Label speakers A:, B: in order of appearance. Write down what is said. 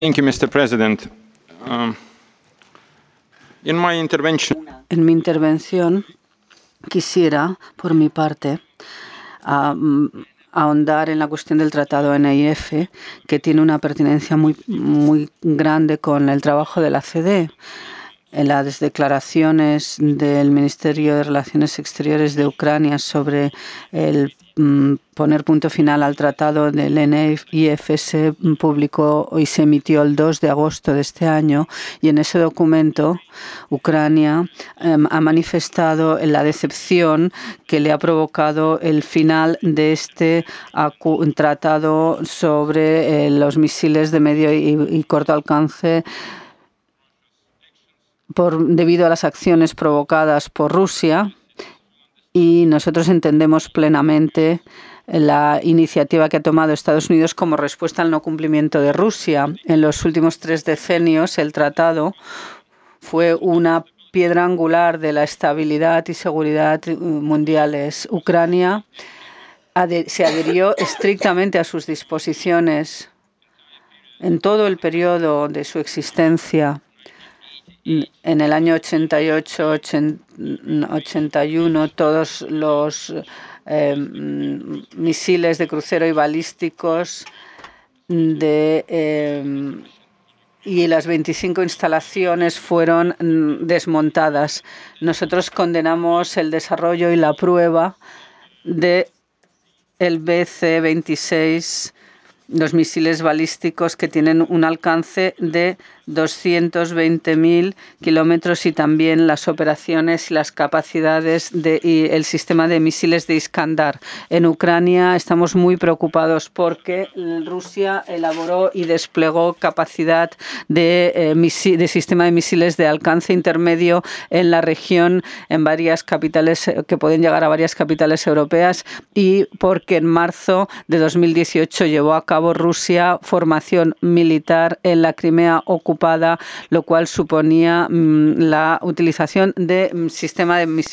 A: Mr. President. In my intervention...
B: En mi intervención quisiera, por mi parte, ahondar en la cuestión del Tratado NIF, que tiene una pertinencia muy grande con el trabajo de la CDE. En las declaraciones del Ministerio de Relaciones Exteriores de Ucrania sobre el poner punto final al tratado del NIF se publicó y se emitió el 2 de agosto de este año, y en ese documento Ucrania ha manifestado la decepción que le ha provocado el final de este tratado sobre los misiles de medio y corto alcance debido a las acciones provocadas por Rusia, y nosotros entendemos plenamente la iniciativa que ha tomado Estados Unidos como respuesta al no cumplimiento de Rusia. En los últimos 3 decenios, el tratado fue una piedra angular de la estabilidad y seguridad mundiales. Ucrania se adhirió estrictamente a sus disposiciones en todo el periodo de su existencia. En el año 88-81, todos los misiles de crucero y balísticos y las 25 instalaciones fueron desmontadas. Nosotros condenamos el desarrollo y la prueba del BC-26, los misiles balísticos que tienen un alcance de 220.000 kilómetros, y también las operaciones y las capacidades y el sistema de misiles de Iskandar. En Ucrania estamos muy preocupados porque Rusia elaboró y desplegó capacidad de sistema de misiles de alcance intermedio en la región, en varias capitales que pueden llegar a varias capitales europeas, y porque en marzo de 2018 llevó a cabo Rusia formación militar en la Crimea ocupada, lo cual suponía la utilización de sistema de misiles